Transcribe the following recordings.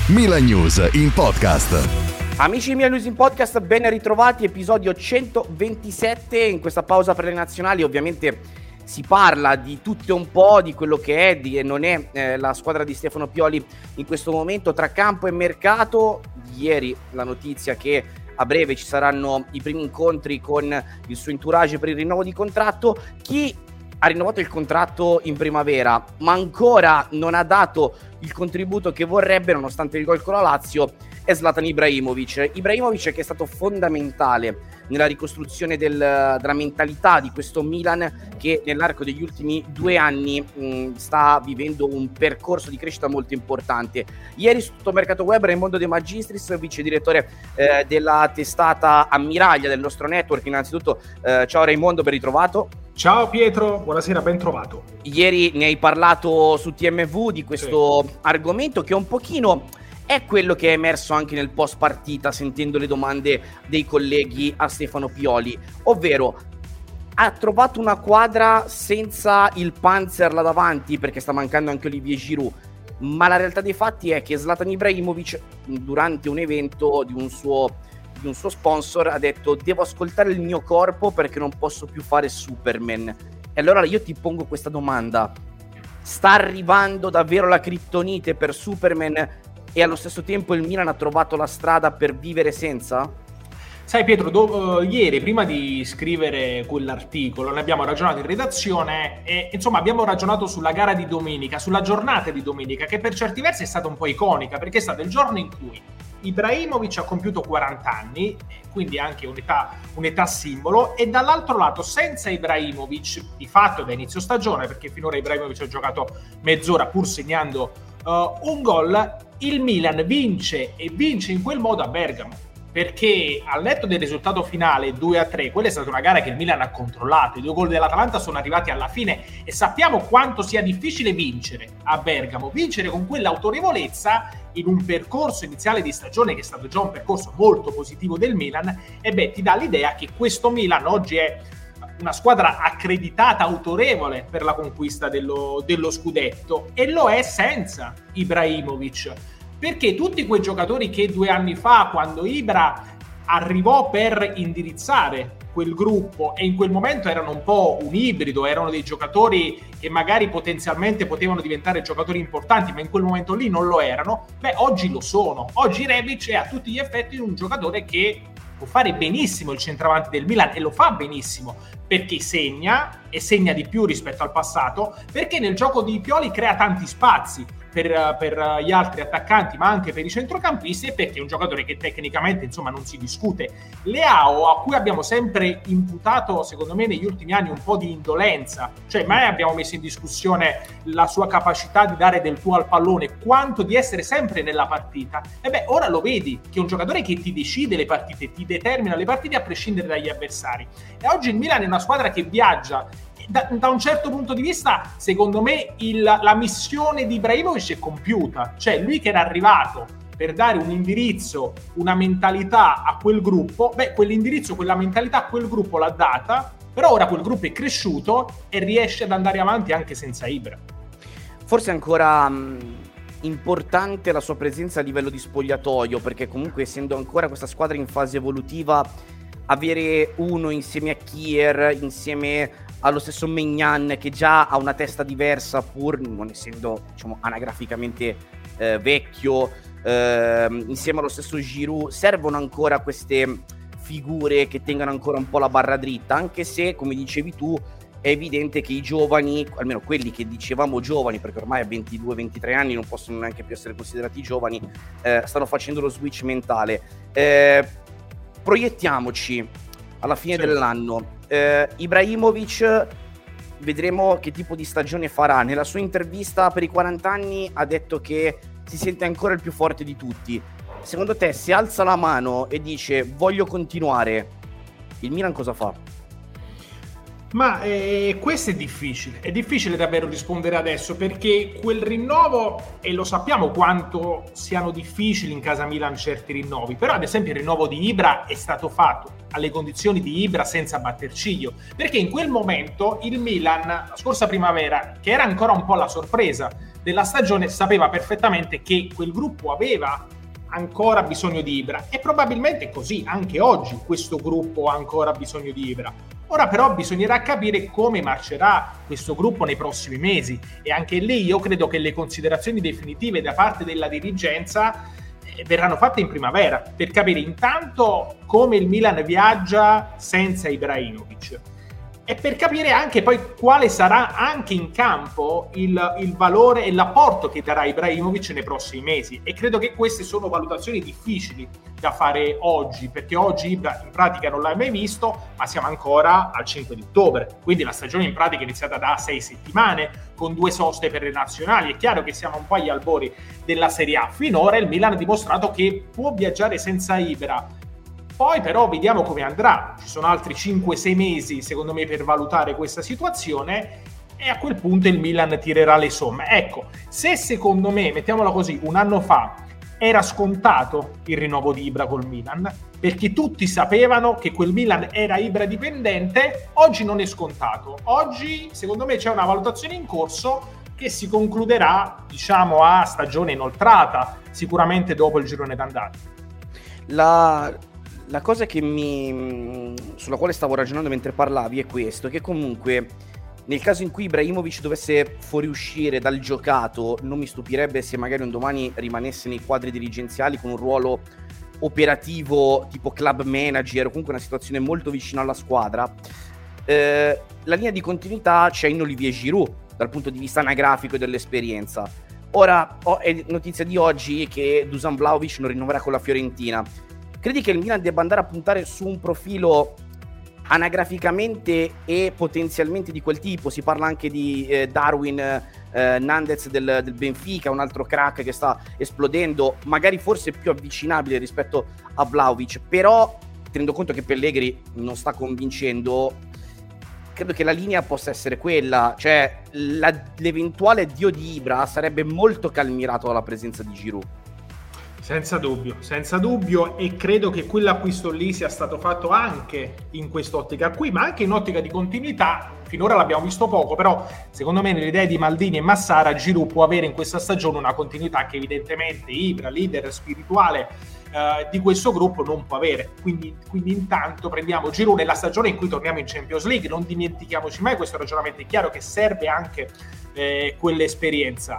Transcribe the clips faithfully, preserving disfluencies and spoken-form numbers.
Milan News in podcast. Amici Milan News in podcast, ben ritrovati, episodio centoventisette. In questa pausa per le nazionali ovviamente si parla di tutto un po', di quello che è, di, e non è eh, la squadra di Stefano Pioli in questo momento tra campo e mercato. Ieri la notizia che a breve ci saranno i primi incontri con il suo entourage per il rinnovo di contratto. Chi ha rinnovato il contratto in primavera ma ancora non ha dato il contributo che vorrebbe nonostante il gol con la Lazio è Zlatan Ibrahimovic. Ibrahimovic che è stato fondamentale nella ricostruzione del, della mentalità di questo Milan che nell'arco degli ultimi due anni mh, sta vivendo un percorso di crescita molto importante. Ieri su tutto Mercato Web Raimondo De Magistris, vice direttore eh, della testata Ammiraglia del nostro network, innanzitutto eh, ciao Raimondo, ben ritrovato. Ciao Pietro, buonasera, ben trovato. Ieri ne hai parlato su T M V di questo sì. argomento che un pochino è quello che è emerso anche nel post partita sentendo le domande dei colleghi a Stefano Pioli, ovvero ha trovato una quadra senza il Panzer là davanti perché sta mancando anche Olivier Giroud, ma la realtà dei fatti è che Zlatan Ibrahimovic durante un evento di un suo di un suo sponsor ha detto: devo ascoltare il mio corpo perché non posso più fare Superman. E allora io ti pongo questa domanda: sta arrivando davvero la criptonite per Superman e allo stesso tempo il Milan ha trovato la strada per vivere senza? Sai Pietro, do, uh, ieri prima di scrivere quell'articolo ne abbiamo ragionato in redazione e insomma abbiamo ragionato sulla gara di domenica, sulla giornata di domenica, che per certi versi è stata un po' iconica perché è stato il giorno in cui Ibrahimovic ha compiuto quaranta anni, quindi anche un'età, un'età simbolo, e dall'altro lato senza Ibrahimovic, di fatto da inizio stagione, perché finora Ibrahimovic ha giocato mezz'ora pur segnando uh, un gol, il Milan vince e vince in quel modo a Bergamo. Perché al netto del risultato finale due a tre, quella è stata una gara che il Milan ha controllato, i due gol dell'Atalanta sono arrivati alla fine e sappiamo quanto sia difficile vincere a Bergamo, vincere con quell'autorevolezza in un percorso iniziale di stagione che è stato già un percorso molto positivo del Milan, e beh ti dà l'idea che questo Milan oggi è una squadra accreditata, autorevole per la conquista dello, dello scudetto, e lo è senza Ibrahimovic. Perché tutti quei giocatori che due anni fa, quando Ibra arrivò per indirizzare quel gruppo, e in quel momento erano un po' un ibrido, erano dei giocatori che magari potenzialmente potevano diventare giocatori importanti, ma in quel momento lì non lo erano, beh oggi lo sono. Oggi Rebic è a tutti gli effetti un giocatore che può fare benissimo il centravanti del Milan, e lo fa benissimo perché segna, e segna di più rispetto al passato, perché nel gioco di Pioli crea tanti spazi per, per gli altri attaccanti ma anche per i centrocampisti, e perché è un giocatore che tecnicamente insomma non si discute. Leao, a cui abbiamo sempre imputato secondo me negli ultimi anni un po' di indolenza, cioè mai abbiamo messo in discussione la sua capacità di dare del tuo al pallone, quanto di essere sempre nella partita, e beh ora lo vedi che è un giocatore che ti decide le partite, ti determina le partite a prescindere dagli avversari. E oggi il Milan è una squadra che viaggia. Da, da un certo punto di vista, secondo me, il, la missione di Ibrahimovic è compiuta. Cioè, lui che era arrivato per dare un indirizzo, una mentalità a quel gruppo, beh, quell'indirizzo, quella mentalità a quel gruppo l'ha data, però ora quel gruppo è cresciuto e riesce ad andare avanti anche senza Ibra. Forse ancora mh, importante la sua presenza a livello di spogliatoio, perché comunque essendo ancora questa squadra in fase evolutiva, avere uno insieme a Kier, insieme allo stesso Maignan che già ha una testa diversa pur non essendo diciamo anagraficamente eh, vecchio, eh, insieme allo stesso Giroud, servono ancora queste figure che tengano ancora un po' la barra dritta, anche se come dicevi tu è evidente che i giovani, almeno quelli che dicevamo giovani, perché ormai a ventidue ventitré anni non possono neanche più essere considerati giovani, eh, stanno facendo lo switch mentale. Eh, proiettiamoci alla fine sì. dell'anno. eh, Ibrahimovic vedremo che tipo di stagione farà. Nella sua intervista per i quaranta anni ha detto che si sente ancora il più forte di tutti. Secondo te, se alza la mano e dice voglio continuare, il Milan cosa fa? Ma eh, questo è difficile, è difficile davvero rispondere adesso, perché quel rinnovo, e lo sappiamo quanto siano difficili in casa Milan certi rinnovi, però ad esempio il rinnovo di Ibra è stato fatto alle condizioni di Ibra senza batter ciglio, perché in quel momento il Milan, la scorsa primavera, che era ancora un po' la sorpresa della stagione sapeva perfettamente che quel gruppo aveva ancora bisogno di Ibra, e probabilmente così anche oggi questo gruppo ha ancora bisogno di Ibra. Ora però bisognerà capire come marcerà questo gruppo nei prossimi mesi, e anche lì io credo che le considerazioni definitive da parte della dirigenza eh, verranno fatte in primavera, per capire intanto come il Milan viaggia senza Ibrahimovic, e per capire anche poi quale sarà anche in campo il, il valore e l'apporto che darà Ibrahimovic nei prossimi mesi. E credo che queste sono valutazioni difficili da fare oggi, perché oggi Ibra in pratica non l'hai mai visto, ma siamo ancora al cinque di ottobre, quindi la stagione in pratica è iniziata da sei settimane con due soste per le nazionali. È chiaro che siamo un po' agli albori della Serie A. Finora il Milan ha dimostrato che può viaggiare senza Ibra. Poi però vediamo come andrà, ci sono altri cinque sei mesi secondo me per valutare questa situazione, e a quel punto il Milan tirerà le somme. Ecco, se secondo me, mettiamola così, un anno fa era scontato il rinnovo di Ibra col Milan, perché tutti sapevano che quel Milan era Ibra dipendente, oggi non è scontato. Oggi secondo me c'è una valutazione in corso che si concluderà, diciamo, a stagione inoltrata, sicuramente dopo il girone d'andata. La... La cosa che mi sulla quale stavo ragionando mentre parlavi è questo, che comunque nel caso in cui Ibrahimovic dovesse fuoriuscire dal giocato, non mi stupirebbe se magari un domani rimanesse nei quadri dirigenziali con un ruolo operativo tipo club manager, o comunque una situazione molto vicina alla squadra. Eh, la linea di continuità c'è in Olivier Giroud dal punto di vista anagrafico e dell'esperienza. Ora oh, è notizia di oggi che Dusan Vlahovic non rinnoverà con la Fiorentina. Credi che il Milan debba andare a puntare su un profilo anagraficamente e potenzialmente di quel tipo? Si parla anche di eh, Darwin eh, Nandez del, del Benfica, un altro crack che sta esplodendo, magari forse più avvicinabile rispetto a Vlahovic, però tenendo conto che Pellegrini non sta convincendo, credo che la linea possa essere quella, cioè la, l'eventuale addio di Ibra sarebbe molto calmirato dalla presenza di Giroud. Senza dubbio, senza dubbio, e credo che quell'acquisto lì sia stato fatto anche in quest'ottica qui, ma anche in ottica di continuità. Finora l'abbiamo visto poco, però secondo me nelle idee di Maldini e Massara Giroud può avere in questa stagione una continuità che evidentemente Ibra, leader spirituale eh, di questo gruppo, non può avere. Quindi, quindi intanto prendiamo Giroud nella stagione in cui torniamo in Champions League, non dimentichiamoci mai questo ragionamento. È chiaro che serve anche eh, quell'esperienza.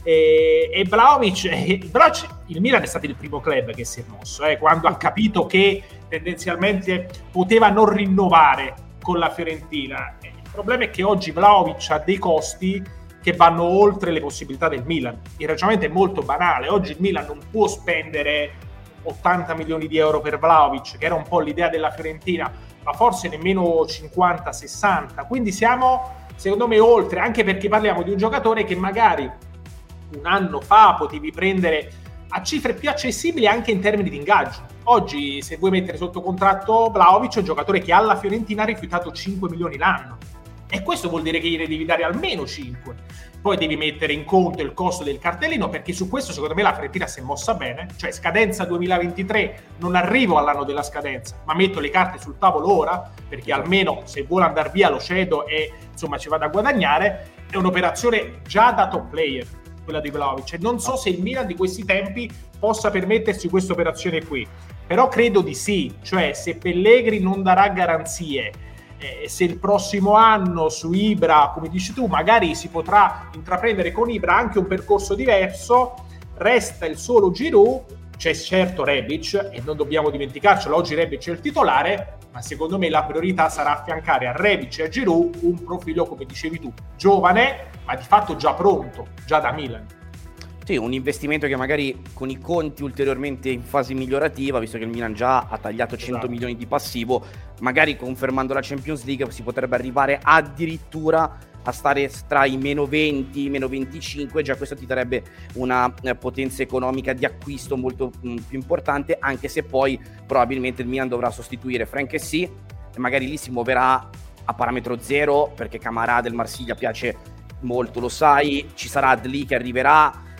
E, e Vlahovic, e Vlahovic, il Milan è stato il primo club che si è mosso eh, quando ha capito che tendenzialmente poteva non rinnovare con la Fiorentina. Il problema è che oggi Vlahovic ha dei costi che vanno oltre le possibilità del Milan. Il ragionamento è molto banale: oggi il Milan non può spendere ottanta milioni di euro per Vlahovic, che era un po' l'idea della Fiorentina, ma forse nemmeno cinquanta sessanta. Quindi siamo, secondo me, oltre, anche perché parliamo di un giocatore che magari un anno fa potevi prendere a cifre più accessibili anche in termini di ingaggio. Oggi, se vuoi mettere sotto contratto Vlahovic, è un giocatore che alla Fiorentina ha rifiutato cinque milioni l'anno, e questo vuol dire che gliene devi dare almeno cinque. Poi devi mettere in conto il costo del cartellino, perché su questo secondo me la Fiorentina si è mossa bene, cioè scadenza duemilaventitré, non arrivo all'anno della scadenza, ma metto le carte sul tavolo ora, perché almeno se vuole andare via lo cedo e insomma ci vado a guadagnare. È un'operazione già da top player quella di Vlahovic, e non so se il Milan di questi tempi possa permettersi questa operazione qui, però credo di sì. Cioè, se Pellegrini non darà garanzie, eh, se il prossimo anno su Ibra, come dici tu, magari si potrà intraprendere con Ibra anche un percorso diverso, resta il solo Giroud, c'è certo Rebic, e non dobbiamo dimenticarcelo, oggi Rebic è il titolare, ma secondo me la priorità sarà affiancare a Rebic e a Giroud un profilo, come dicevi tu, giovane, ma di fatto già pronto, già da Milan. Sì, un investimento che magari con i conti ulteriormente in fase migliorativa, visto che il Milan già ha tagliato cento esatto. milioni di passivo, magari confermando la Champions League si potrebbe arrivare addirittura a stare tra i meno venti, meno venticinque, già questo ti darebbe una potenza economica di acquisto molto mh, più importante, anche se poi probabilmente il Milan dovrà sostituire Franck Kessie, e magari lì si muoverà a parametro zero, perché Camara del Marsiglia piace molto, lo sai, ci sarà Adli che arriverà,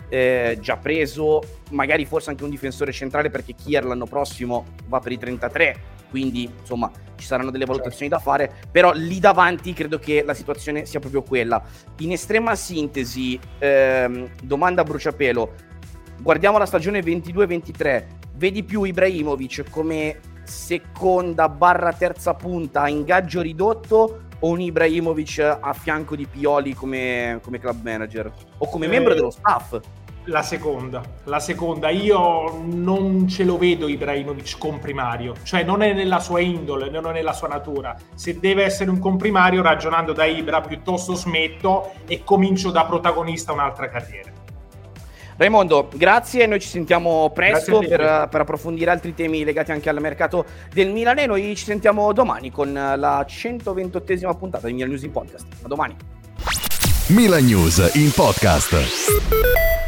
eh, già preso, magari forse anche un difensore centrale, perché Kier l'anno prossimo va per i trentatré, quindi insomma ci saranno delle valutazioni da fare, però lì davanti credo che la situazione sia proprio quella. In estrema sintesi, ehm, domanda a bruciapelo, guardiamo la stagione ventidue ventitré, vedi più Ibrahimovic come seconda barra terza punta a ingaggio ridotto o un Ibrahimovic a fianco di Pioli come, come club manager o come eh, membro dello staff? La seconda, la seconda. Io non ce lo vedo Ibrahimovic comprimario, cioè non è nella sua indole, non è nella sua natura. Se deve essere un comprimario, ragionando da Ibra, piuttosto smetto e comincio da protagonista un'altra carriera. Raimondo, grazie, noi ci sentiamo presto per, per approfondire altri temi legati anche al mercato del Milan, e noi ci sentiamo domani con la centoventottesima puntata di Milan News in Podcast. A domani. Milan News in Podcast.